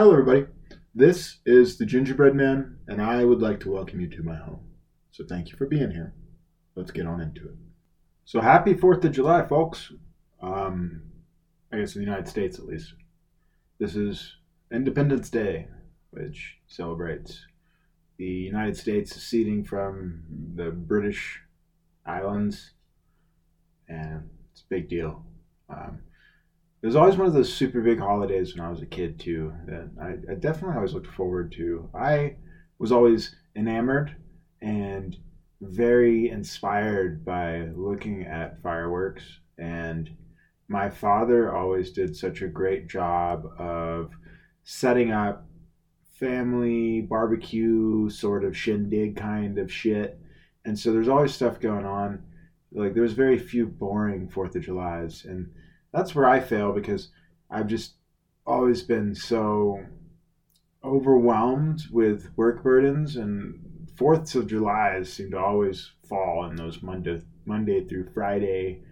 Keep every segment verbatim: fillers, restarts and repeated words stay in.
Hello, everybody. This is the Gingerbread Man, and I would like to welcome you to my home. So thank you for being here. Let's get on into it. So happy fourth of July, folks. Um, I guess in the United States, at least. This is Independence Day, which celebrates the United States seceding from the British Islands, and it's a big deal. Um, It was always one of those super big holidays when I was a kid, too, that I, I definitely always looked forward to. I was always enamored and very inspired by looking at fireworks. And my father always did such a great job of setting up family barbecue sort of shindig kind of shit. And so there's always stuff going on. Like, there's very few boring fourth of Julys. And that's where I fail because I've just always been so overwhelmed with work burdens, and fourths of July seem to always fall in those Monday, Monday through Friday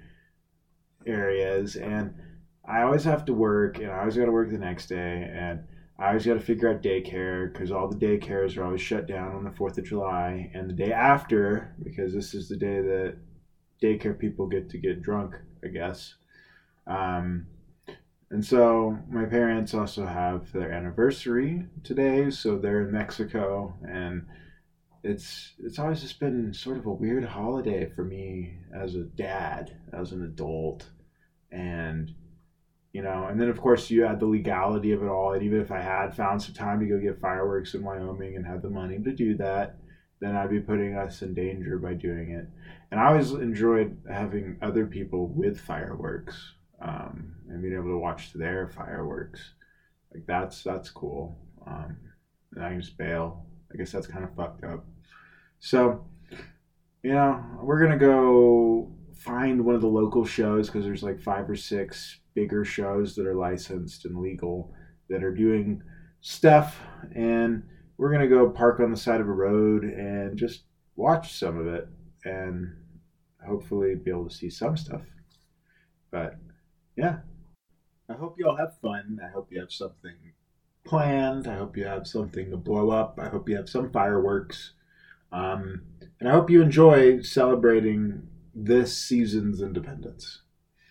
areas. And I always have to work, and I always got to work the next day, and I always got to figure out daycare because all the daycares are always shut down on the fourth of July and the day after, because this is the day that daycare people get to get drunk, I guess. Um, and so my parents also have their anniversary today, so they're in Mexico, and it's it's always just been sort of a weird holiday for me as a dad, as an adult, and you know, and then of course you add the legality of it all, and even if I had found some time to go get fireworks in Wyoming and had the money to do that, then I'd be putting us in danger by doing it. And I always enjoyed having other people with fireworks. Um, and being able to watch their fireworks, like that's that's cool. Um, and I can just bail. I guess that's kind of fucked up. So, you know, we're gonna go find one of the local shows because there's like five or six bigger shows that are licensed and legal that are doing stuff, and we're gonna go park on the side of a road and just watch some of it, and hopefully be able to see some stuff. But yeah, I hope you all have fun. I hope you have something planned. I hope you have something to blow up. I hope you have some fireworks. Um, and I hope you enjoy celebrating this season's independence.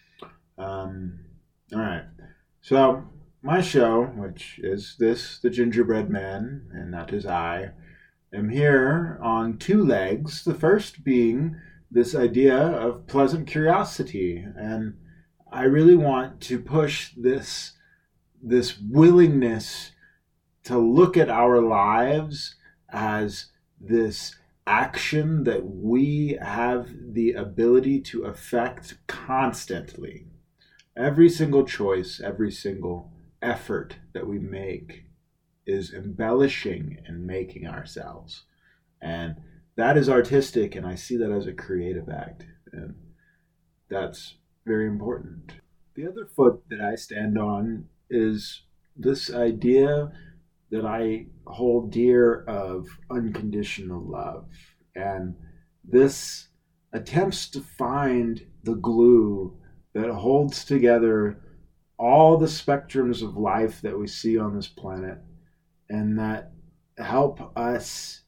Um, all right. So, my show, which is this, The Gingerbread Man, and that is I, am here on two legs. The first being this idea of pleasant curiosity, and I really want to push this this willingness to look at our lives as this action that we have the ability to affect constantly. Every single choice, every single effort that we make is embellishing and making ourselves. And that is artistic, and I see that as a creative act. And that's very important. The other foot that I stand on is this idea that I hold dear of unconditional love. And this attempts to find the glue that holds together all the spectrums of life that we see on this planet, and that help us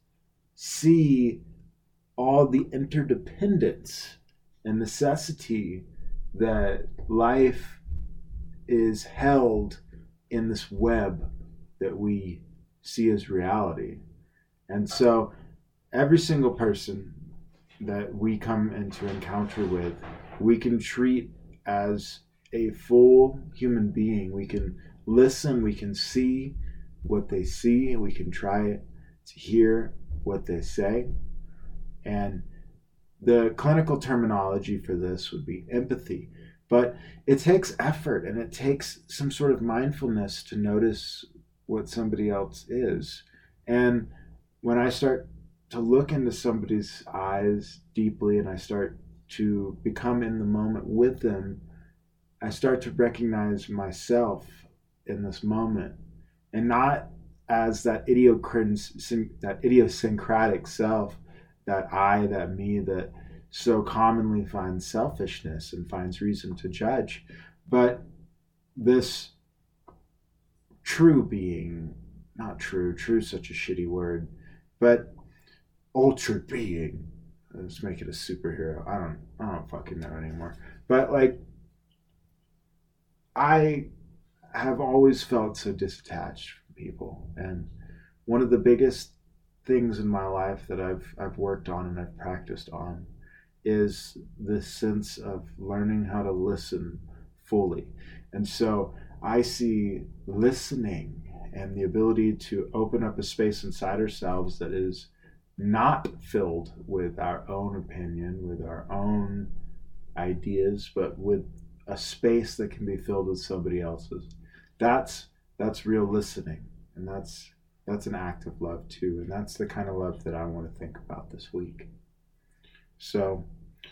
see all the interdependence and necessity that life is held in this web that we see as reality. And so every single person that we come into encounter with, we can treat as a full human being. We can listen, we can see what they see, we can try to hear what they say. And the clinical terminology for this would be empathy. But it takes effort, and it takes some sort of mindfulness to notice what somebody else is. And when I start to look into somebody's eyes deeply, and I start to become in the moment with them, I start to recognize myself in this moment, and not as that idiocrin- that idiosyncratic self, that I, that me, that so commonly finds selfishness and finds reason to judge, but this true being, not true, true is such a shitty word, but ultra being. Let's make it a superhero. I don't, I don't fucking know anymore. But like, I have always felt so detached from people, and one of the biggest things in my life that I've I've worked on and I've practiced on is this sense of learning how to listen fully. And so I see listening and the ability to open up a space inside ourselves that is not filled with our own opinion, with our own ideas, but with a space that can be filled with somebody else's. That's that's real listening, and that's that's an act of love too, and that's the kind of love that I want to think about this week. So,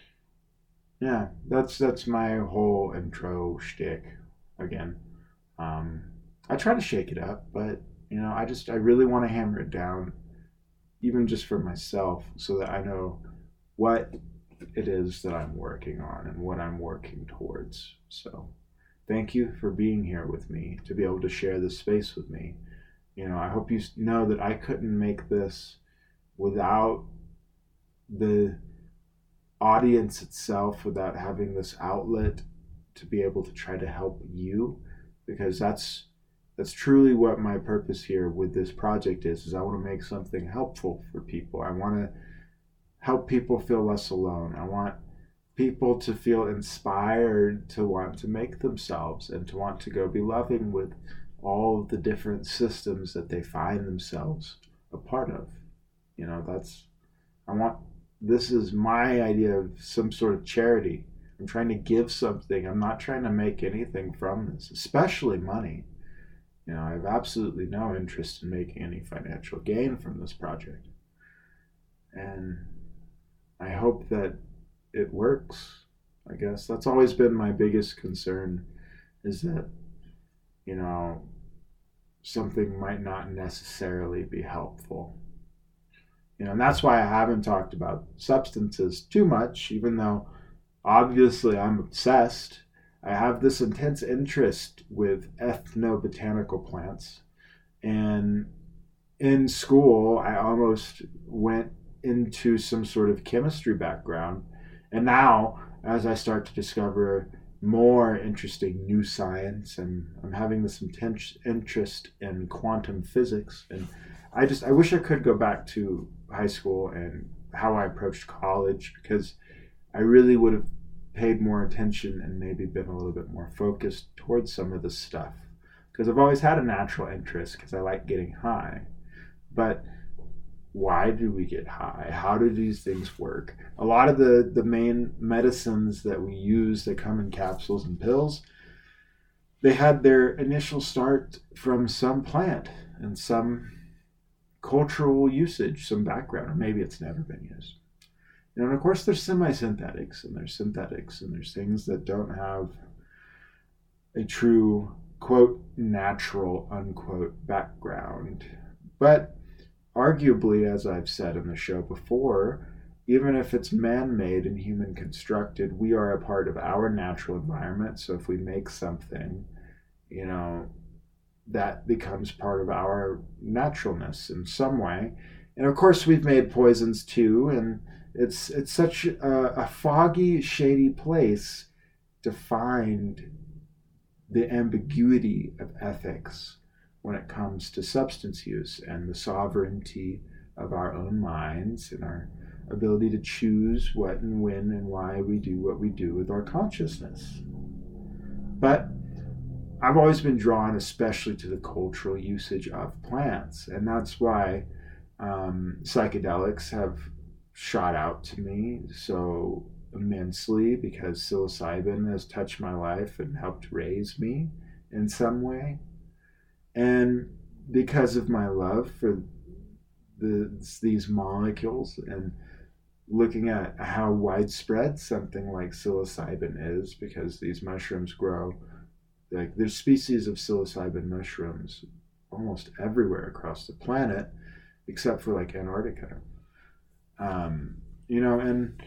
yeah, that's that's my whole intro shtick. Again, um, I try to shake it up, but you know, I just I really want to hammer it down, even just for myself, so that I know what it is that I'm working on and what I'm working towards. So, thank you for being here with me, to be able to share this space with me. You know, I hope you know that I couldn't make this without the audience itself, without having this outlet to be able to try to help you, because that's that's truly what my purpose here with this project is, is I want to make something helpful for people. I want to help people feel less alone. I want people to feel inspired to want to make themselves and to want to go be loving with all of the different systems that they find themselves a part of. You know, that's, I want, this is my idea of some sort of charity. I'm trying to give something. I'm not trying to make anything from this, especially money. You know, I have absolutely no interest in making any financial gain from this project. And I hope that it works. I guess that's always been my biggest concern, is that, you know, something might not necessarily be helpful. You know, and that's why I haven't talked about substances too much, even though obviously I'm obsessed. I have this intense interest with ethnobotanical plants. And in school, I almost went into some sort of chemistry background. And now, as I start to discover more interesting new science, and I'm having this intense interest in quantum physics, and I just, I wish I could go back to high school and how I approached college, because I really would have paid more attention and maybe been a little bit more focused towards some of this stuff. Because I've always had a natural interest, because I like getting high. But why do we get high? How do these things work? A lot of the, the main medicines that we use that come in capsules and pills, they had their initial start from some plant and some cultural usage, some background, or maybe it's never been used. You know, and of course there's semi-synthetics and there's synthetics and there's things that don't have a true, quote, natural, unquote, background. But arguably, as I've said in the show before, even if it's man-made and human constructed, we are a part of our natural environment. So if we make something, you know, that becomes part of our naturalness in some way. And of course we've made poisons too, and it's it's such a, a foggy, shady place to find the ambiguity of ethics when it comes to substance use and the sovereignty of our own minds and our ability to choose what and when and why we do what we do with our consciousness. But I've always been drawn especially to the cultural usage of plants, and that's why um, psychedelics have shot out to me so immensely, because psilocybin has touched my life and helped raise me in some way. And because of my love for the, these molecules, and looking at how widespread something like psilocybin is, because these mushrooms grow, like there's species of psilocybin mushrooms almost everywhere across the planet, except for like Antarctica. Um, you know, and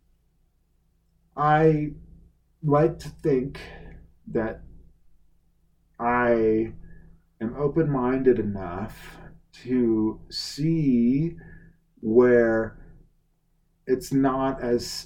I like to think that I am open-minded enough to see where it's not as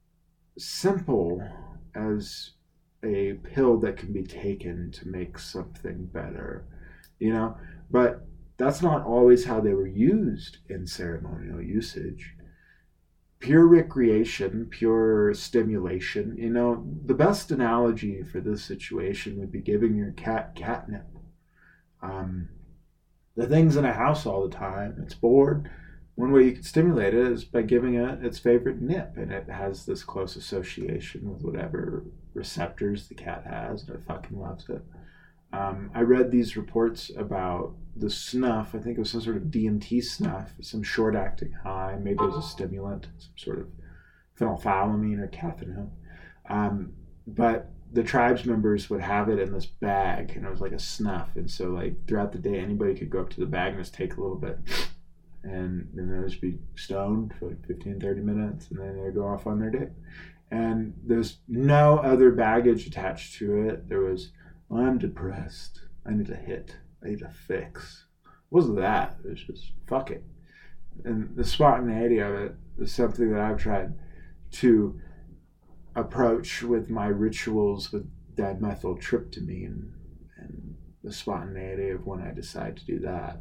simple as a pill that can be taken to make something better, you know? But that's not always how they were used in ceremonial usage. Pure recreation, pure stimulation, you know, the best analogy for this situation would be giving your cat catnip. Um, the thing's in a house all the time, it's bored. One way you can stimulate it is by giving it its favorite nip, and it has this close association with whatever receptors the cat has, and it fucking loves it. Um, I read these reports about the snuff. I think it was some sort of D M T snuff, some short-acting high. Maybe it was a stimulant, some sort of phenethylamine or caffeine. Um, but the tribes members would have it in this bag, and it was like a snuff. And so, like, throughout the day, anybody could go up to the bag and just take a little bit. And then they'd just be stoned for like fifteen, thirty minutes, and then they'd go off on their day. And there's no other baggage attached to it. There was, well, I'm depressed. I need a hit. I need a fix. It wasn't that. It was just, fuck it. And the spontaneity of it is something that I've tried to approach with my rituals with dimethyltryptamine, and the spontaneity of when I decide to do that.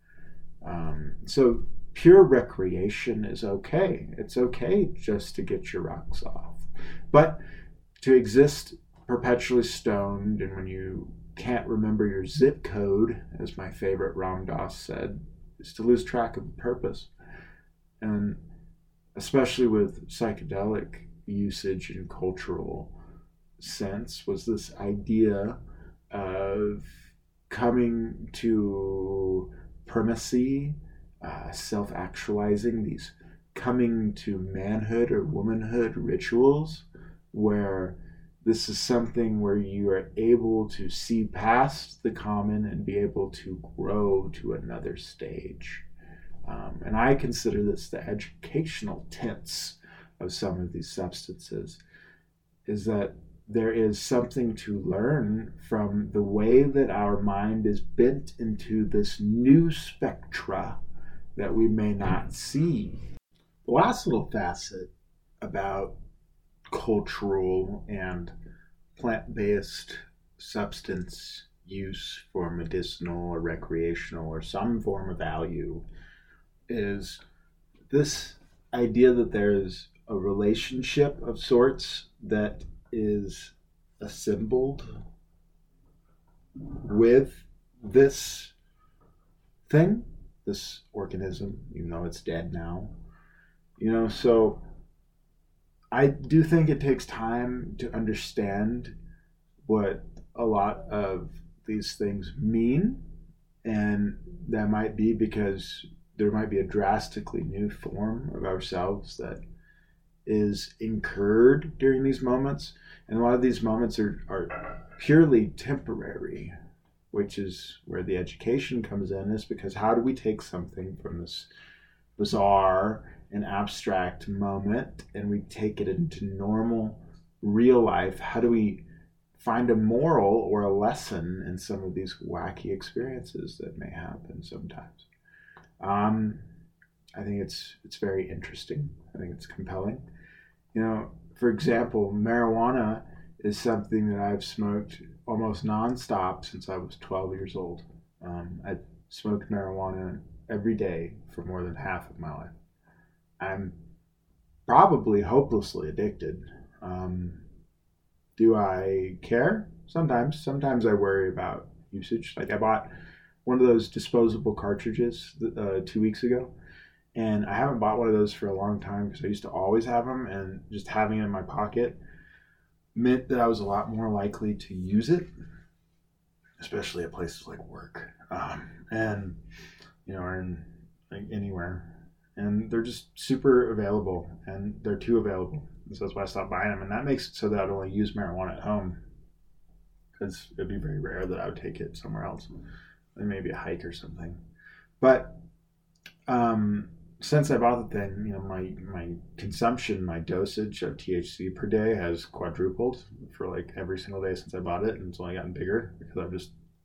Um, so pure recreation is okay. It's okay just to get your rocks off. But to exist perpetually stoned, and when you can't remember your zip code, as my favorite Ram Dass said, is to lose track of the purpose. And especially with psychedelic usage in cultural sense, was this idea of coming to primacy, uh, self-actualizing, these coming to manhood or womanhood rituals, where this is something where you are able to see past the common and be able to grow to another stage. Um, and I consider this the educational tenets of some of these substances, is that there is something to learn from the way that our mind is bent into this new spectra that we may not see. The last little facet about cultural and plant-based substance use for medicinal or recreational or some form of value is this idea that there's a relationship of sorts that is assembled with this thing, this organism, even though it's dead now. You know, so I do think it takes time to understand what a lot of these things mean, and that might be because there might be a drastically new form of ourselves that is incurred during these moments. And a lot of these moments are, are purely temporary, which is where the education comes in, is because how do we take something from this bizarre and abstract moment and we take it into normal, real life? How do we find a moral or a lesson in some of these wacky experiences that may happen sometimes? Um, I think it's it's very interesting. I think it's compelling. You know, for example, marijuana is something that I've smoked almost nonstop since I was twelve years old. Um, I've smoked marijuana every day for more than half of my life. I'm probably hopelessly addicted. Um, do I care? Sometimes. Sometimes I worry about usage. Like I bought one of those disposable cartridges uh, two weeks ago. And I haven't bought one of those for a long time because I used to always have them, and just having it in my pocket meant that I was a lot more likely to use it, especially at places like work, um, and you know, or in like anywhere. And they're just super available, and they're too available, and so that's why I stopped buying them. And that makes it so that I'd only use marijuana at home, because it'd be very rare that I would take it somewhere else, and maybe a hike or something. But um, since I bought the thing, you know, my my consumption, my dosage of T H C per day has quadrupled for like every single day since I bought it, and it's only gotten bigger because I've just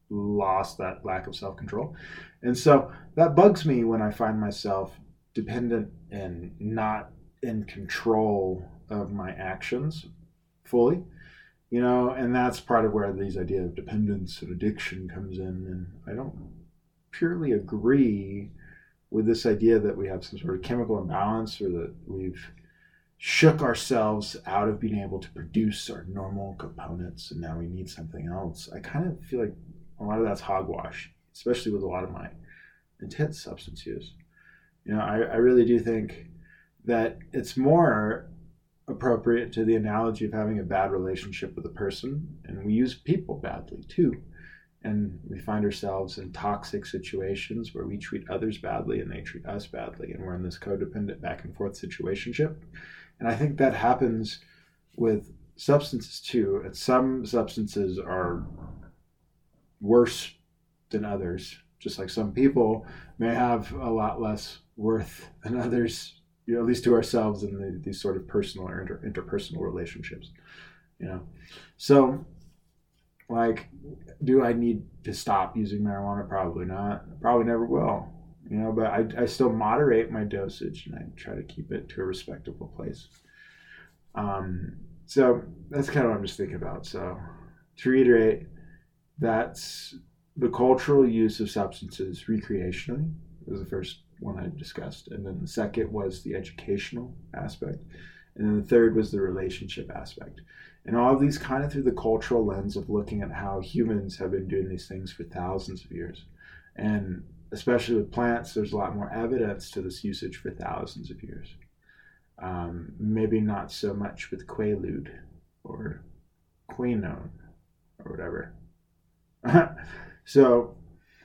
lost that lack of self-control. And so that bugs me when I find myself dependent and not in control of my actions fully, you know, and that's part of where these idea of dependence and addiction comes in. And I don't purely agree with this idea that we have some sort of chemical imbalance or that we've shook ourselves out of being able to produce our normal components and now we need something else. I kind of feel like a lot of that's hogwash, especially with a lot of my intense substance use. You know, I, I really do think that it's more appropriate to the analogy of having a bad relationship with a person, and we use people badly too. And we find ourselves in toxic situations where we treat others badly and they treat us badly, and we're in this codependent back and forth situationship. And I think that happens with substances too. And some substances are worse than others, just like some people may have a lot less worth than others, you know, at least to ourselves in the, these sort of personal or inter, interpersonal relationships, you know. So, like, do I need to stop using marijuana? Probably not. Probably never will, you know, but I, I still moderate my dosage and I try to keep it to a respectable place. Um, so that's kind of what I'm just thinking about. So to reiterate, that's the cultural use of substances recreationally was the first one I discussed. And then the second was the educational aspect. And then the third was the relationship aspect. And all of these kind of through the cultural lens of looking at how humans have been doing these things for thousands of years. And especially with plants, there's a lot more evidence to this usage for thousands of years. Um, maybe not so much with Quaalude or quinone or whatever. So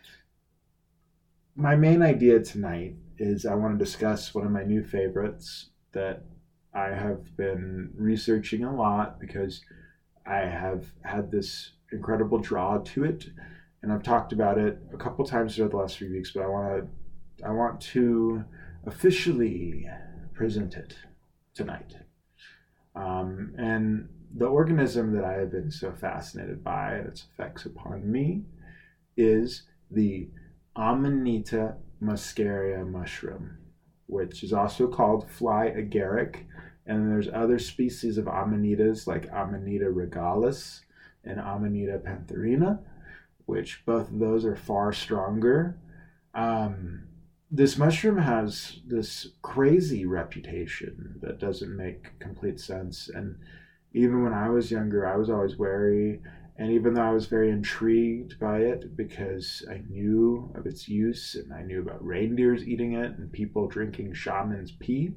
my main idea tonight is I want to discuss one of my new favorites that I have been researching a lot because I have had this incredible draw to it, and I've talked about it a couple times throughout the last few weeks, but I want to I want to officially present it tonight. Um, and the organism that I have been so fascinated by and its effects upon me is the Amanita muscaria mushroom, which is also called fly agaric. And there's other species of amanitas like Amanita regalis and Amanita pantherina, which both of those are far stronger. Um, this mushroom has this crazy reputation that doesn't make complete sense. And even when I was younger, I was always wary. And even though I was very intrigued by it because I knew of its use and I knew about reindeers eating it and people drinking shaman's pee.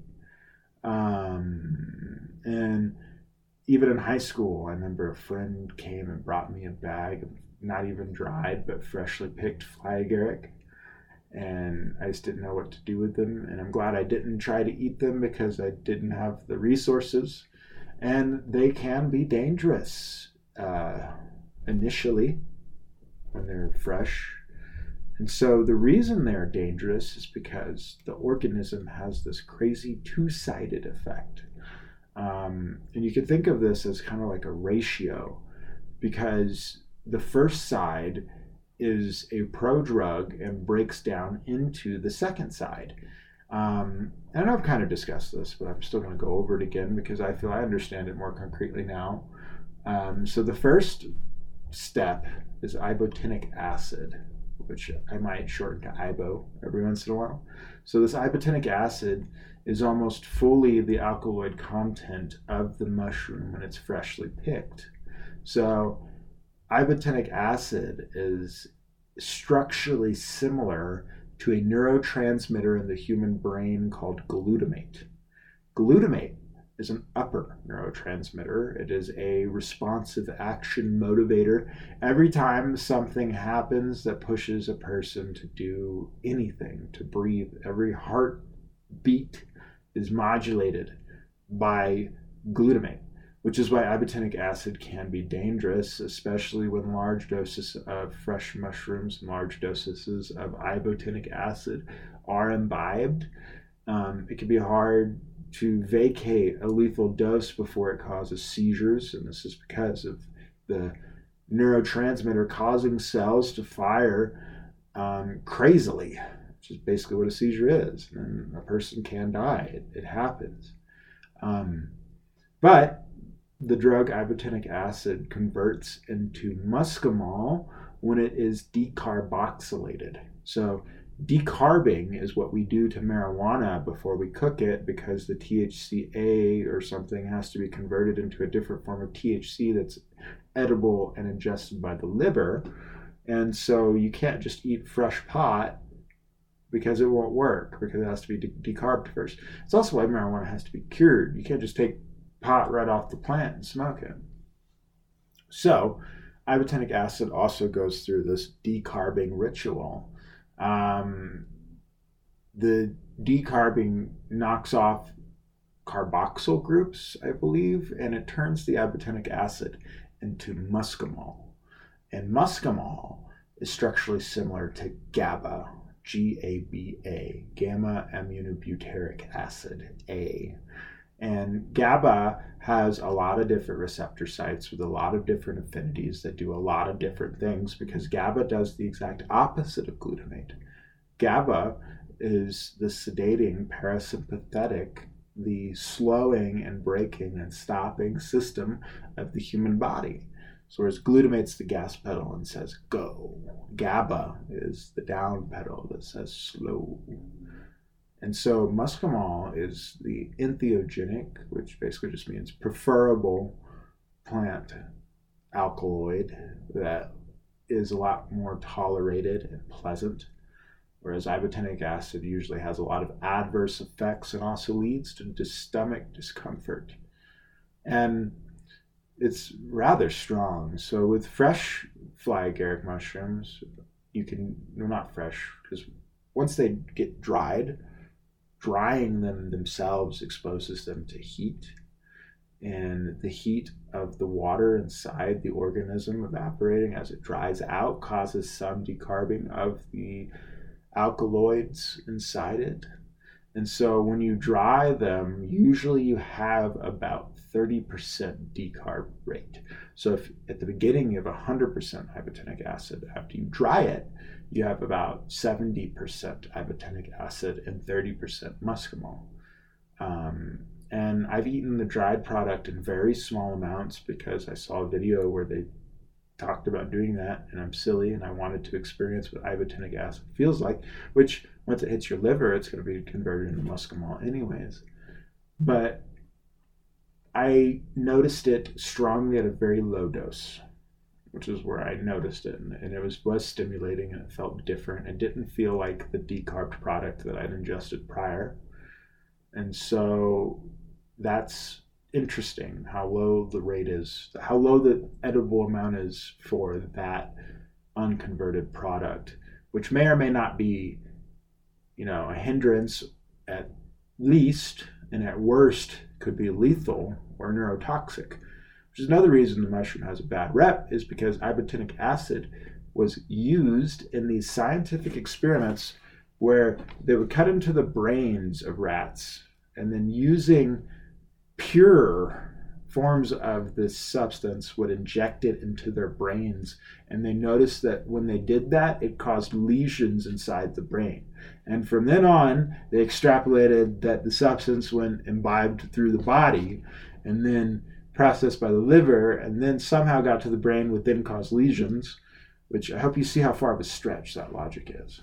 Um, and even in high school, I remember a friend came and brought me a bag of not even dried, but freshly picked fly agaric. And I just didn't know what to do with them. And I'm glad I didn't try to eat them because I didn't have the resources. And they can be dangerous. Uh, initially when they're fresh. And so the reason they're dangerous is because the organism has this crazy two-sided effect. Um, and you can think of this as kind of like a ratio, because the first side is a prodrug and breaks down into the second side. Um, and I've kind of discussed this, but I'm still going to go over it again because I feel I understand it more concretely now. Um, so the first step is ibotenic acid, which I might shorten to I B O every once in a while. So this ibotenic acid is almost fully the alkaloid content of the mushroom when it's freshly picked. So ibotenic acid is structurally similar to a neurotransmitter in the human brain called glutamate. Glutamate is an upper neurotransmitter. It is a responsive action motivator. Every time something happens that pushes a person to do anything, to breathe, every heartbeat is modulated by glutamate, which is why ibotenic acid can be dangerous, especially when large doses of fresh mushrooms and large doses of ibotenic acid are imbibed. Um, it can be hard to vacate a lethal dose before it causes seizures, and this is because of the neurotransmitter causing cells to fire um, crazily, which is basically what a seizure is. And a person can die. It, it happens. Um, but the drug ibotenic acid converts into muscimol when it is decarboxylated. So decarbing is what we do to marijuana before we cook it, because the T H C A or something has to be converted into a different form of T H C that's edible and ingested by the liver. And so you can't just eat fresh pot because it won't work, because it has to be de- decarbed first. It's also why marijuana has to be cured. You can't just take pot right off the plant and smoke it. So ibotenic acid also goes through this decarbing ritual. Um, the decarbing knocks off carboxyl groups, I believe, and it turns the ibotenic acid into muscimol. And muscimol is structurally similar to GABA, G A B A, gamma aminobutyric acid, A. And GABA has a lot of different receptor sites with a lot of different affinities that do a lot of different things, because GABA does the exact opposite of glutamate. GABA is the sedating parasympathetic, the slowing and braking and stopping system of the human body. So whereas glutamate's the gas pedal and says go, GABA is the down pedal that says slow. And so muscimol is the entheogenic, which basically just means preferable plant alkaloid that is a lot more tolerated and pleasant, whereas ibotenic acid usually has a lot of adverse effects and also leads to dis- stomach discomfort. And it's rather strong. So with fresh fly agaric mushrooms, you can, no, not fresh, because once they get dried, drying them themselves exposes them to heat, and the heat of the water inside the organism evaporating as it dries out causes some decarbing of the alkaloids inside it. And so when you dry them, usually you have about thirty percent decarb rate. So if at the beginning you have one hundred percent ibotenic acid, after you dry it, you have about seventy percent ibotenic acid and thirty percent muscimol. Um, and I've eaten the dried product in very small amounts because I saw a video where they talked about doing that, and I'm silly and I wanted to experience what ibotenic acid feels like, which once it hits your liver, it's going to be converted into muscimol anyways. But I noticed it strongly at a very low dose, which is where I noticed it, and, and it was, was stimulating, and it felt different. It didn't feel like the decarbed product that I'd ingested prior. And so that's interesting, how low the rate is, how low the edible amount is for that unconverted product, which may or may not be, you know, a hindrance at least, and at worst could be lethal or neurotoxic, which is another reason the mushroom has a bad rep, is because ibotenic acid was used in these scientific experiments where they would cut into the brains of rats and then using pure forms of this substance would inject it into their brains. And they noticed that when they did that, it caused lesions inside the brain. And from then on, they extrapolated that the substance, when imbibed through the body and then processed by the liver and then somehow got to the brain, would then cause lesions, which I hope you see how far of a stretch that logic is.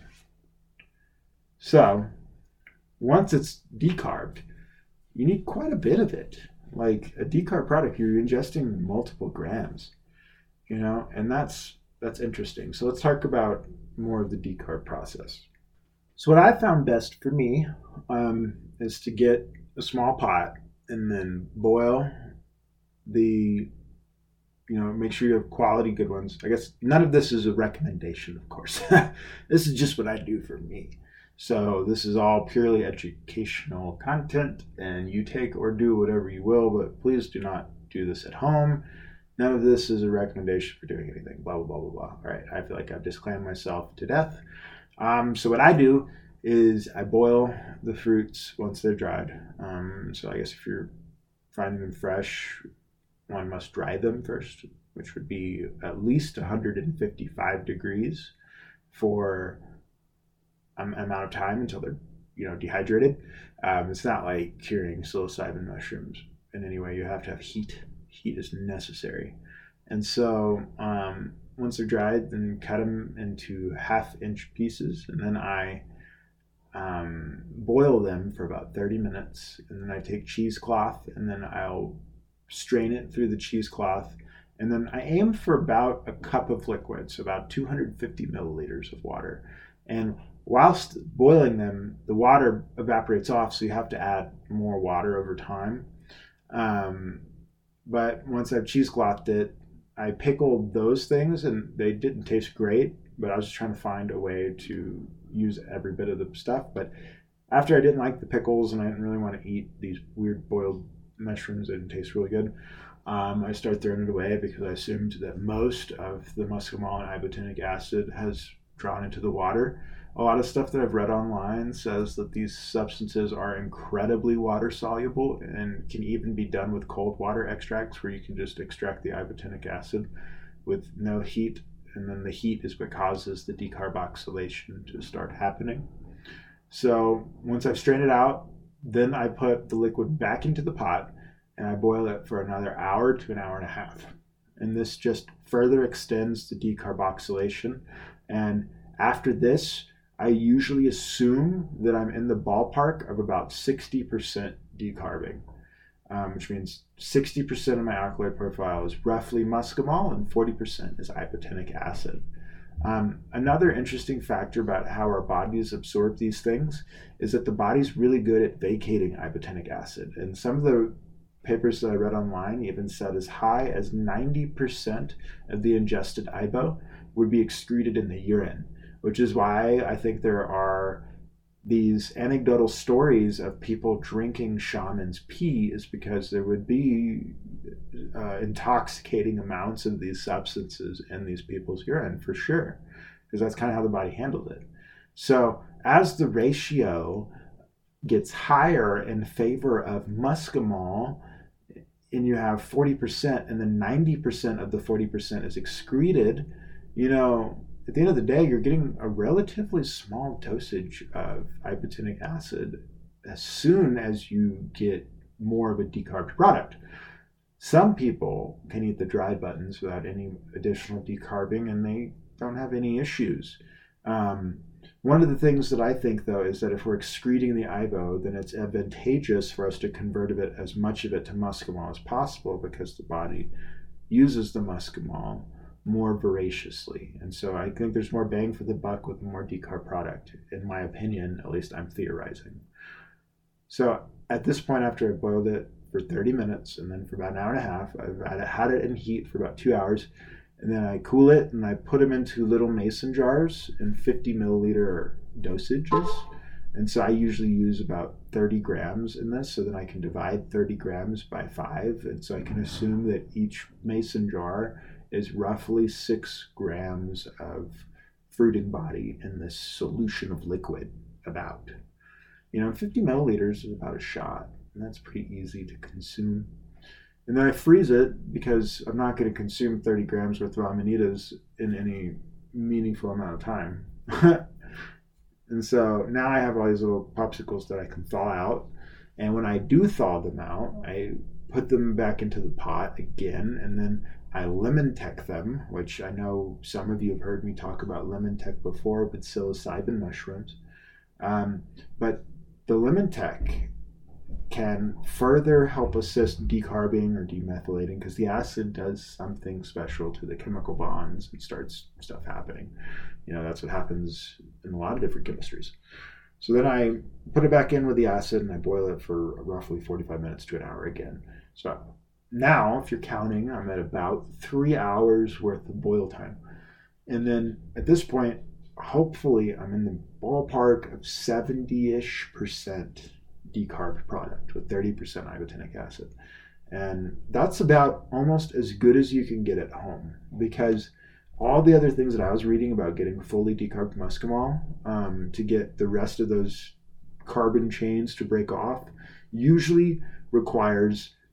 So once it's decarbed, you need quite a bit of it. Like a decarb product, you're ingesting multiple grams, you know, and that's that's interesting. So let's talk about more of the decarb process. So what I found best for me um, is to get a small pot and then boil the, you know, make sure you have quality good ones. I guess none of this is a recommendation, of course. This is just what I do for me. So this is all purely educational content, and you take or do whatever you will, but please do not do this at home. None of this is a recommendation for doing anything, blah, blah, blah, blah, blah. All right, I feel like I've disclaimed myself to death. Um, so what I do is I boil the fruits once they're dried. Um, so I guess if you're finding them fresh, one must dry them first. which would be at least one hundred fifty-five degrees for an amount of time until they're, you know, dehydrated. Um, it's not like curing psilocybin mushrooms in any way. You have to have heat. Heat is necessary. And so um, once they're dried, then cut them into half-inch pieces, and then I um, boil them for about thirty minutes. And then I take cheesecloth, and then I'll strain it through the cheesecloth. And then I aim for about a cup of liquid, so about two hundred fifty milliliters of water. And whilst boiling them, the water evaporates off, so you have to add more water over time. Um, but once I've cheeseclothed it, I pickled those things, and they didn't taste great, but I was just trying to find a way to use every bit of the stuff. But after I didn't like the pickles and I didn't really want to eat these weird boiled mushrooms that didn't taste really good, um, I started throwing it away because I assumed that most of the muscimol and ibotenic acid has drawn into the water. A lot of stuff that I've read online says that these substances are incredibly water soluble and can even be done with cold water extracts, where you can just extract the ibotenic acid with no heat, and then the heat is what causes the decarboxylation to start happening. So once I've strained it out, then I put the liquid back into the pot and I boil it for another hour to an hour and a half. And this just further extends the decarboxylation. And after this, I usually assume that I'm in the ballpark of about sixty percent decarbing, um, which means sixty percent of my alkaloid profile is roughly muscimol and forty percent is ibotenic acid. Um, another interesting factor about how our bodies absorb these things is that the body's really good at vacating ibotenic acid. And some of the papers that I read online even said as high as ninety percent of the ingested I B O would be excreted in the urine, which is why I think there are these anecdotal stories of people drinking shaman's pee, is because there would be uh, intoxicating amounts of these substances in these people's urine, for sure, because that's kind of how the body handled it. So as the ratio gets higher in favor of muscimol, and you have forty percent, and then ninety percent of the forty percent is excreted, you know, at the end of the day, you're getting a relatively small dosage of ibotenic acid as soon as you get more of a decarbed product. Some people can eat the dry buttons without any additional decarbing, and they don't have any issues. Um, one of the things that I think, though, is that if we're excreting the I B O, then it's advantageous for us to convert of it, as much of it, to muscimol as possible, because the body uses the muscimol more voraciously. And so I think there's more bang for the buck with a more decarb product, in my opinion. At least I'm theorizing. So at this point, after I boiled it for thirty minutes, and then for about an hour and a half, I've had it in heat for about two hours, and then I cool it and I put them into little mason jars in fifty milliliter dosages. And so I usually use about thirty grams in this, so then I can divide thirty grams by five. And so I can assume that each mason jar is roughly six grams of fruiting body in this solution of liquid about. You know, fifty milliliters is about a shot, and that's pretty easy to consume. And then I freeze it, because I'm not going to consume thirty grams worth of amanitas in any meaningful amount of time. And so now I have all these little popsicles that I can thaw out. And when I do thaw them out, I put them back into the pot again, and then I lemon tech them, which I know some of you have heard me talk about lemon tech before with psilocybin mushrooms. Um, but the lemon tech can further help assist decarbing or demethylating, because the acid does something special to the chemical bonds and starts stuff happening. You know, that's what happens in a lot of different chemistries. So then I put it back in with the acid and I boil it for roughly forty-five minutes to an hour again. So now, if you're counting, I'm at about three hours worth of boil time. And then at this point, hopefully I'm in the ballpark of seventy-ish percent decarb product with thirty percent ibotenic acid. And that's about almost as good as you can get at home, because all the other things that I was reading about getting fully decarbed muscimol, um, to get the rest of those carbon chains to break off, usually requires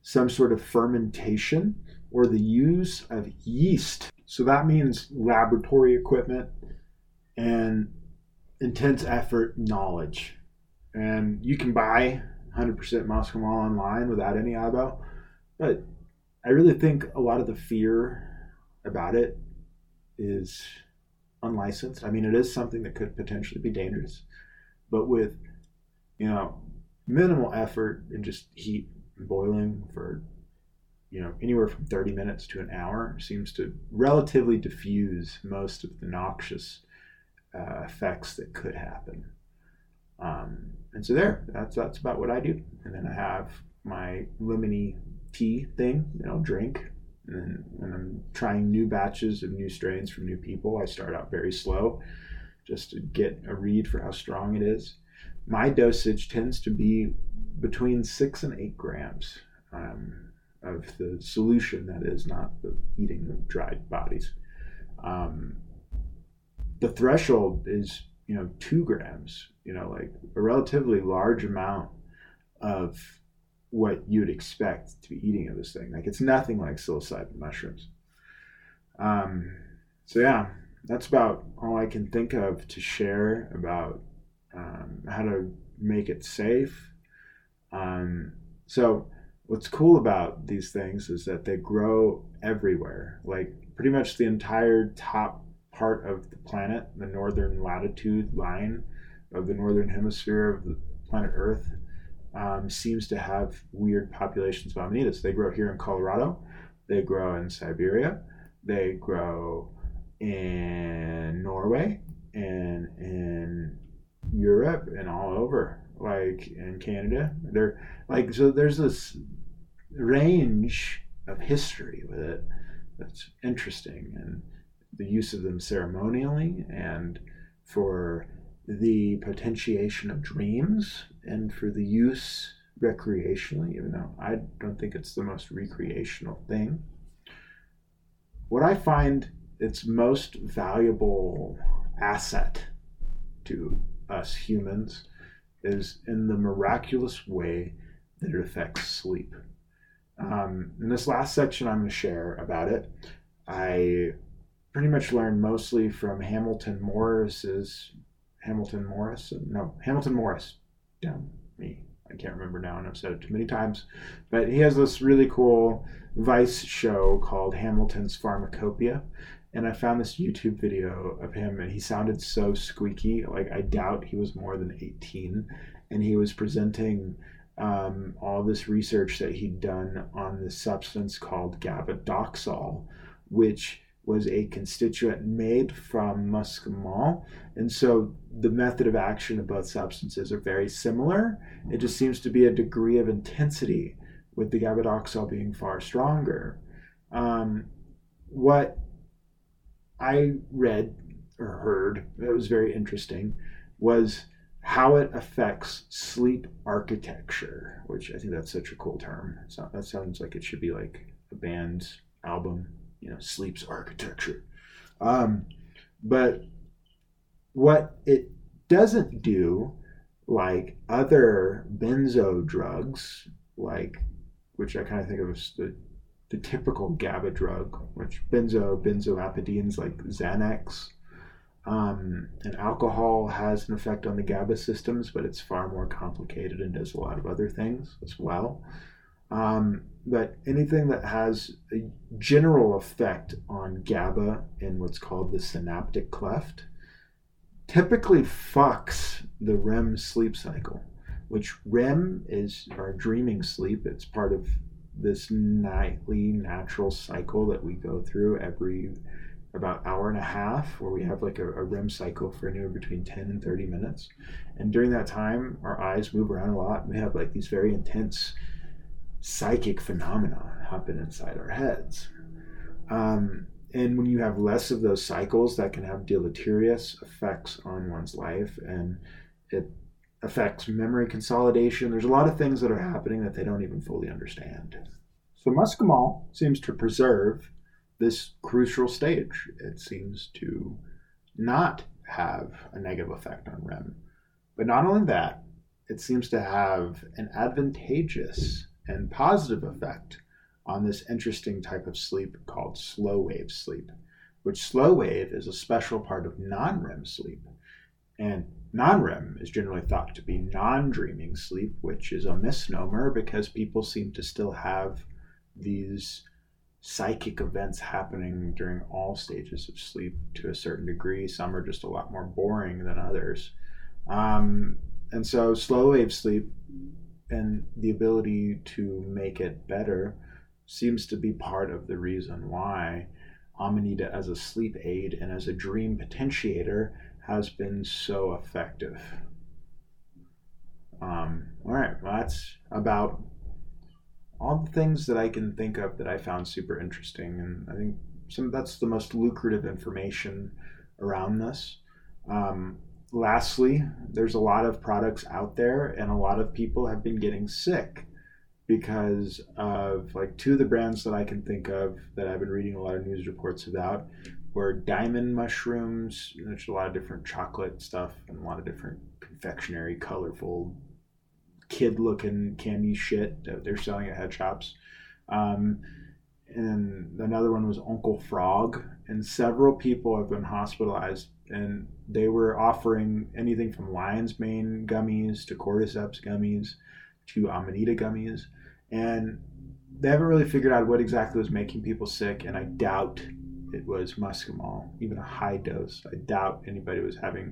some sort of fermentation or the use of yeast. So that means laboratory equipment and intense effort, knowledge. And you can buy one hundred percent Muscimol online without any I B O, but I really think a lot of the fear about it is unlicensed. I mean, it is something that could potentially be dangerous, but with, you know, minimal effort and just heat and boiling for, you know, anywhere from thirty minutes to an hour seems to relatively diffuse most of the noxious uh, effects that could happen. Um, and so there, that's that's about what I do. And then I have my lemony tea thing that I'll drink. And then when I'm trying new batches of new strains from new people, I start out very slow just to get a read for how strong it is. My dosage tends to be between six and eight grams um, of the solution, that is, not the eating the dried bodies. Um, the threshold is, you know, two grams, you know, like a relatively large amount of what you'd expect to be eating of this thing. Like, it's nothing like psilocybin mushrooms. Um, so yeah, that's about all I can think of to share about um, how to make it safe. Um, so what's cool about these things is that they grow everywhere. Like, pretty much the entire top part of the planet, the northern latitude line of the northern hemisphere of the planet Earth, um, seems to have weird populations of Amanitas. They grow here in Colorado, they grow in Siberia, they grow in Norway and in Europe and all over, like in Canada. They're like, so there's this range of history with it that's interesting, and the use of them ceremonially and for the potentiation of dreams and for the use recreationally, even though I don't think it's the most recreational thing. What I find its most valuable asset to us humans is in the miraculous way that it affects sleep. Um, in this last section I'm going to share about it, I pretty much learned mostly from Hamilton Morris's Hamilton Morris, no, Hamilton Morris, damn me, I can't remember now, and I've said it too many times, but he has this really cool Vice show called Hamilton's Pharmacopoeia, and I found this YouTube video of him, and he sounded so squeaky, like I doubt he was more than eighteen, and he was presenting um, all this research that he'd done on this substance called Gabadoxol, which was a constituent made from muscimol. And so the method of action of both substances are very similar. It just seems to be a degree of intensity, with the Gabadoxol being far stronger. Um, what I read or heard that was very interesting was how it affects sleep architecture, which I think that's such a cool term. So that sounds like it should be like a band's album, you know, sleep's architecture. Um, but what it doesn't do, like other benzo drugs, like, which I kind of think of as the, the typical GABA drug, which benzo, benzodiazepines like Xanax, um, and alcohol has an effect on the GABA systems, but it's far more complicated and does a lot of other things as well. Um, but anything that has a general effect on GABA in what's called the synaptic cleft typically fucks the R E M sleep cycle, which R E M is our dreaming sleep. It's part of this nightly natural cycle that we go through every about hour and a half, where we have like a, a R E M cycle for anywhere between ten and thirty minutes. And during that time, our eyes move around a lot. We have like these very intense psychic phenomena happen inside our heads. Um, and when you have less of those cycles, that can have deleterious effects on one's life, and it affects memory consolidation. There's a lot of things that are happening that they don't even fully understand. So muscimol seems to preserve this crucial stage. It seems to not have a negative effect on R E M. But not only that, it seems to have an advantageous and positive effect on this interesting type of sleep called slow wave sleep, which slow wave is a special part of non-R E M sleep. And non-R E M is generally thought to be non-dreaming sleep, which is a misnomer because people seem to still have these psychic events happening during all stages of sleep to a certain degree. Some are just a lot more boring than others. Um, and so slow wave sleep and the ability to make it better seems to be part of the reason why Amanita as a sleep aid and as a dream potentiator has been so effective. Um, all right, well, that's about all the things that I can think of that I found super interesting, and I think some that's the most lucrative information around this. Um, lastly, there's a lot of products out there, and a lot of people have been getting sick because of, like, two of the brands that I can think of that I've been reading a lot of news reports about were Diamond Mushrooms. There's a lot of different chocolate stuff and a lot of different confectionery, colorful, kid-looking candy shit that they're selling at head shops. Um, and another one was Uncle Frog. And several people have been hospitalized, and they were offering anything from lion's mane gummies to cordyceps gummies to Amanita gummies. And they haven't really figured out what exactly was making people sick, and I doubt it was muscimol, even a high dose. I doubt anybody was having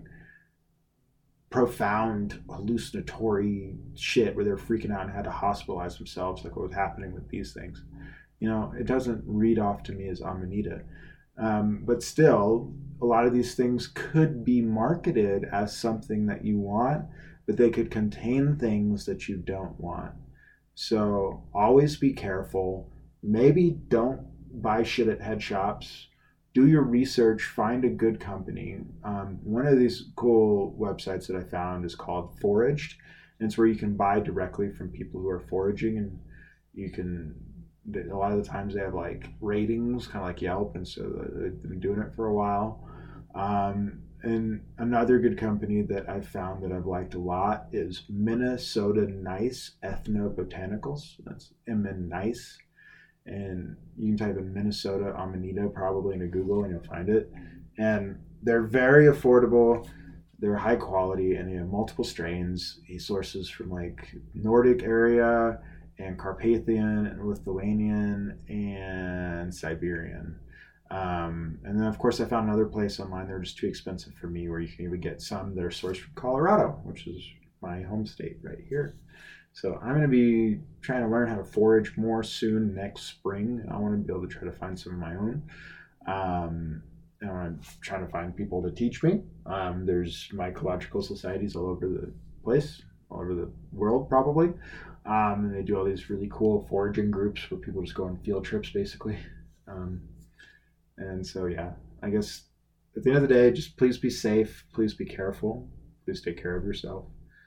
profound hallucinatory shit where they're freaking out and had to hospitalize themselves like what was happening with these things. You know, it doesn't read off to me as Amanita. Um, but still, a lot of these things could be marketed as something that you want, but they could contain things that you don't want. So always be careful. Maybe don't buy shit at head shops. Do your research, find a good company. Um, one of these cool websites that I found is called Foraged. And it's where you can buy directly from people who are foraging, and you can, a lot of the times they have like ratings, kind of like Yelp, and so they've been doing it for a while. Um, and another good company that I've found that I've liked a lot is Minnesota Nice Ethnobotanicals. That's M N Nice. And you can type in Minnesota Amanita probably into Google and you'll find it. And they're very affordable. They're high quality, and they have multiple strains. He sources from like Nordic area and Carpathian and Lithuanian and Siberian. Um, and then of course I found another place online. They're just too expensive for me, where you can even get some that are sourced from Colorado, which is my home state right here. So I'm going to be trying to learn how to forage more soon next spring. I want to be able to try to find some of my own. Um, and I'm trying to find people to teach me. Um, there's mycological societies all over the place, all over the world probably. Um, and they do all these really cool foraging groups where people just go on field trips basically. Um, and so, yeah, I guess at the end of the day, just please be safe. Please be careful. Please take care of yourself.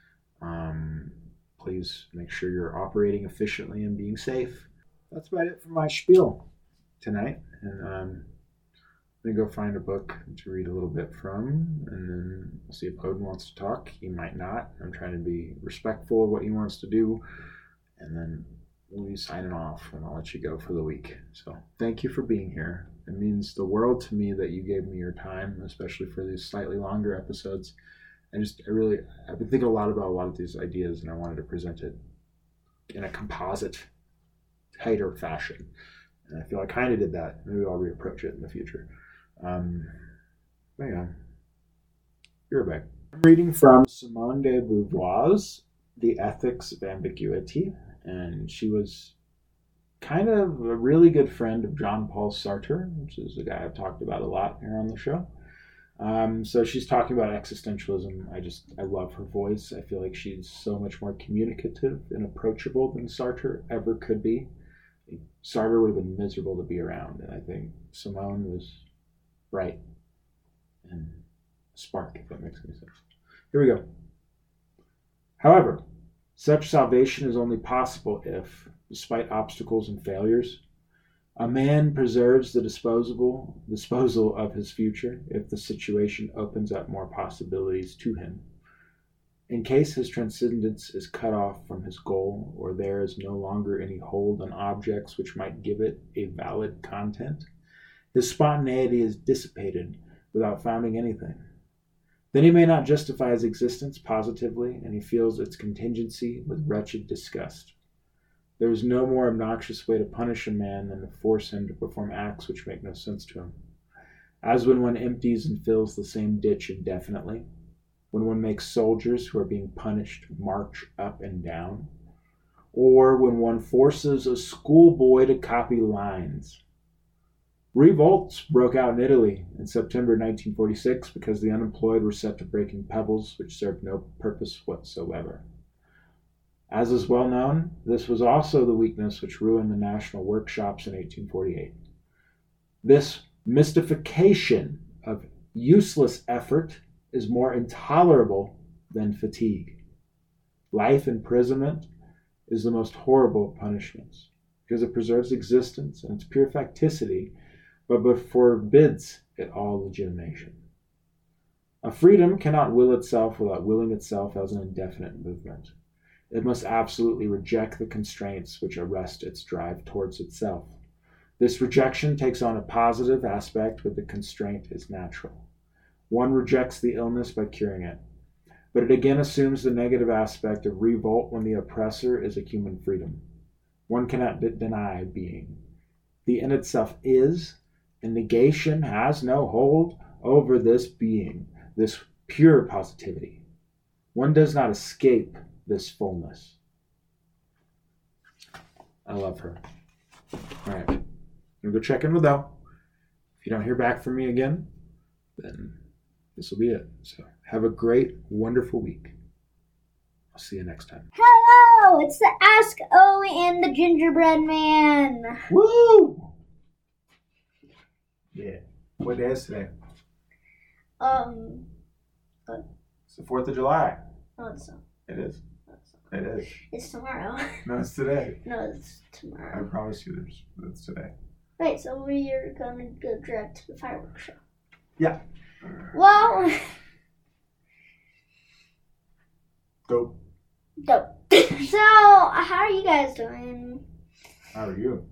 Um, Please make sure you're operating efficiently and being safe. That's about it for my spiel tonight. And um, I'm going to go find a book to read a little bit from, and then I'll see if Odin wants to talk. He might not. I'm trying to be respectful of what he wants to do. And then we'll be signing off, and I'll let you go for the week. So thank you for being here. It means the world to me that you gave me your time, especially for these slightly longer episodes. I just, I really, I've been thinking a lot about a lot of these ideas, and I wanted to present it in a composite, tighter fashion. And I feel I kind of did that. Maybe I'll reapproach it in the future. Um, but yeah, be right back. I'm reading from Simone de Beauvoir's The Ethics of Ambiguity, and she was kind of a really good friend of Jean-Paul Sartre, which is a guy I've talked about a lot here on the show. Um, so she's talking about existentialism. I just, I love her voice. I feel like she's so much more communicative and approachable than Sartre ever could be. Sartre would have been miserable to be around, and I think Simone was bright and a spark, if that makes any sense. Here we go. However, such salvation is only possible if, despite obstacles and failures, a man preserves the disposable disposal of his future if the situation opens up more possibilities to him. In case his transcendence is cut off from his goal, or there is no longer any hold on objects which might give it a valid content, his spontaneity is dissipated without founding anything. Then he may not justify his existence positively, and he feels its contingency with wretched disgust. There is no more obnoxious way to punish a man than to force him to perform acts which make no sense to him. As when one empties and fills the same ditch indefinitely, when one makes soldiers who are being punished march up and down, or when one forces a schoolboy to copy lines. Revolts broke out in Italy in September nineteen forty-six because the unemployed were set to breaking pebbles which served no purpose whatsoever. As is well known, this was also the weakness which ruined the national workshops in eighteen forty-eight. This mystification of useless effort is more intolerable than fatigue. Life imprisonment is the most horrible of punishments because it preserves existence and its pure facticity, but forbids it all legitimation. A freedom cannot will itself without willing itself as an indefinite movement. It must absolutely reject the constraints which arrest its drive towards itself. This rejection takes on a positive aspect when the constraint is natural. One rejects the illness by curing it, but it again assumes the negative aspect of revolt when the oppressor is a human freedom. One cannot deny being. The in itself is, and negation has no hold over this being, this pure positivity. One does not escape this fullness. I love her. All right, I'm gonna go check in with Elle. If you don't hear back from me again, then this will be it. So have a great, wonderful week. I'll see you next time. Hello, it's the Ask Owie and the Gingerbread Man. Woo! Yeah. What day is today? Um, what? It's the fourth of July. No, it's not. It is. No, it's not. It is. It's tomorrow. No, it's today. No, it's I tomorrow. promise you there's, it's today. Right, so we're gonna go direct to the fireworks show. Yeah. Well, Go. dope. So, how are you guys doing? How are you?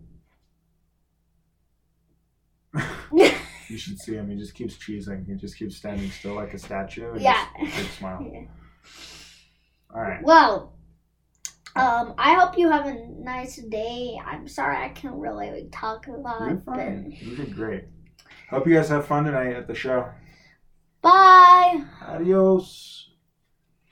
You should see him. He just keeps cheesing. He just keeps standing still like a statue. And Yeah. Just a big smile. Yeah. All right. Well, um, I hope you have a nice day. I'm sorry I can't really like, talk a lot. You're But... fine. You did great. Hope you guys have fun tonight at the show. Bye. Adios.